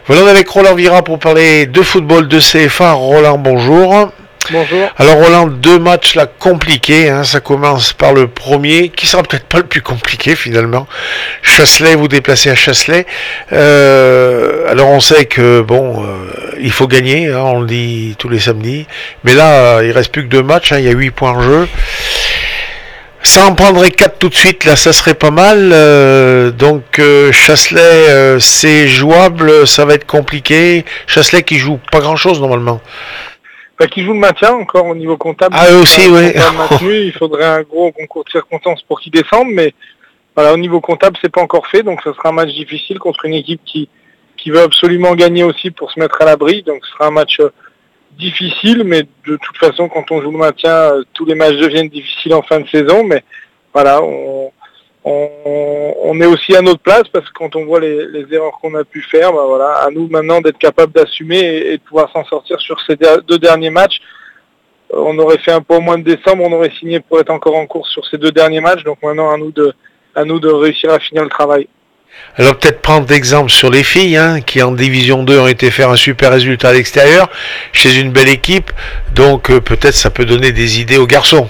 Voilà, on est avec Roland Vira pour parler de football de CFA. Roland, bonjour. Bonjour. Alors Roland, deux matchs là compliqués, hein. Ça commence par le premier, qui sera peut-être pas le plus compliqué finalement. Chasselet, vous déplacez à Chasselet. Alors on sait que il faut gagner, hein, on le dit tous les samedis. Mais là, il reste plus que deux matchs, hein, il y a 8 points en jeu. Ça en prendrait 4 tout de suite, là ça serait pas mal. Chasselet, c'est jouable, ça va être compliqué. Chasselet qui joue pas grand chose normalement. Qui joue le maintien encore au niveau comptable. Ah, eux aussi, oui. Il faudrait un gros concours de circonstances pour qu'ils descendent, mais voilà, au niveau comptable, c'est pas encore fait, donc ce sera un match difficile contre une équipe qui veut absolument gagner aussi pour se mettre à l'abri, donc ce sera un match difficile, mais de toute façon, quand on joue le maintien, tous les matchs deviennent difficiles en fin de saison, mais voilà, on est aussi à notre place parce que quand on voit les erreurs qu'on a pu faire, à nous maintenant d'être capable d'assumer et de pouvoir s'en sortir sur ces deux derniers matchs. On aurait fait un peu au mois de décembre, on aurait signé pour être encore en course sur ces deux derniers matchs, donc maintenant à nous de réussir à finir le travail. Alors peut-être prendre d'exemple sur les filles, hein, qui en division 2 ont été faire un super résultat à l'extérieur, chez une belle équipe, donc peut-être ça peut donner des idées aux garçons.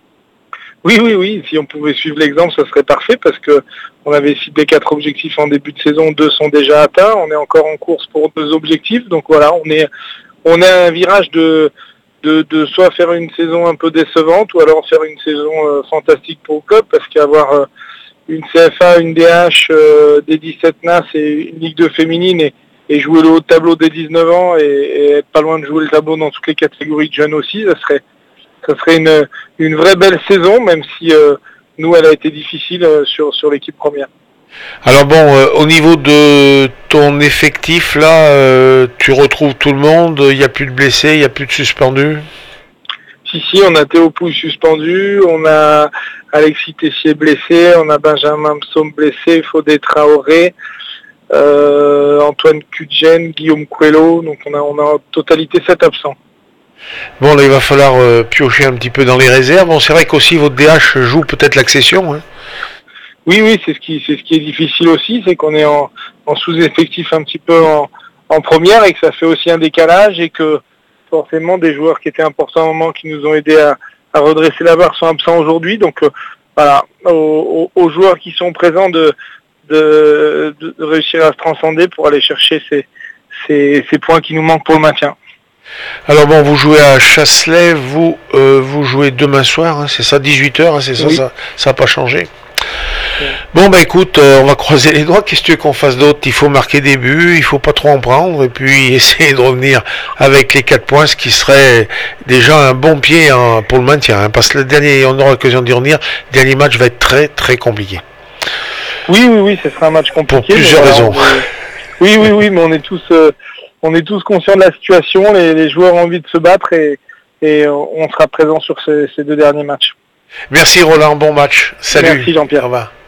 Oui, si on pouvait suivre l'exemple, ça serait parfait parce que on avait ciblé 4 objectifs en début de saison, 2 sont déjà atteints, on est encore en course pour 2 objectifs, donc voilà, on est à un virage de soit faire une saison un peu décevante ou alors faire une saison fantastique pour le club parce qu'avoir une CFA, une DH, des 17 NAS et une Ligue 2 féminine et jouer le haut de tableau des 19 ans et être pas loin de jouer le tableau dans toutes les catégories de jeunes aussi, ça serait une vraie belle saison, même si nous, elle a été difficile sur l'équipe première. Alors au niveau de ton effectif, là, tu retrouves tout le monde, il n'y a plus de blessés, il n'y a plus de suspendus? Si, on a Théo Pouille suspendu, on a Alexis Tessier blessé, on a Benjamin Psaume blessé, Fodé Traoré, Antoine Cudgen, Guillaume Coelho, donc on a en totalité 7 absents. Bon, là, il va falloir piocher un petit peu dans les réserves. Bon, c'est vrai qu'aussi votre DH joue peut-être l'accession. Hein. Oui, c'est ce qui est difficile aussi, c'est qu'on est en sous-effectif un petit peu en première et que ça fait aussi un décalage et que forcément des joueurs qui étaient importants à un moment, qui nous ont aidés à redresser la barre sont absents aujourd'hui. Donc voilà, aux joueurs qui sont présents de réussir à se transcender pour aller chercher ces points qui nous manquent pour le maintien. Alors vous jouez à Chasselet, vous jouez demain soir, hein, c'est ça, 18h, hein, c'est ça, oui. Ça n'a pas changé. Oui. Bon écoute, on va croiser les doigts, qu'est-ce que tu veux qu'on fasse d'autre? Il faut marquer des buts, il faut pas trop en prendre, et puis essayer de revenir avec les 4 points, ce qui serait déjà un bon pied pour le maintien, hein, parce que le dernier, on aura l'occasion d'y revenir, le dernier match va être très très compliqué. Oui, ce sera un match compliqué. Pour plusieurs raisons. Oui, mais on est tous conscients de la situation, les joueurs ont envie de se battre et on sera présent sur ces 2 derniers matchs. Merci Roland, bon match. Salut. Merci Jean-Pierre. Au revoir.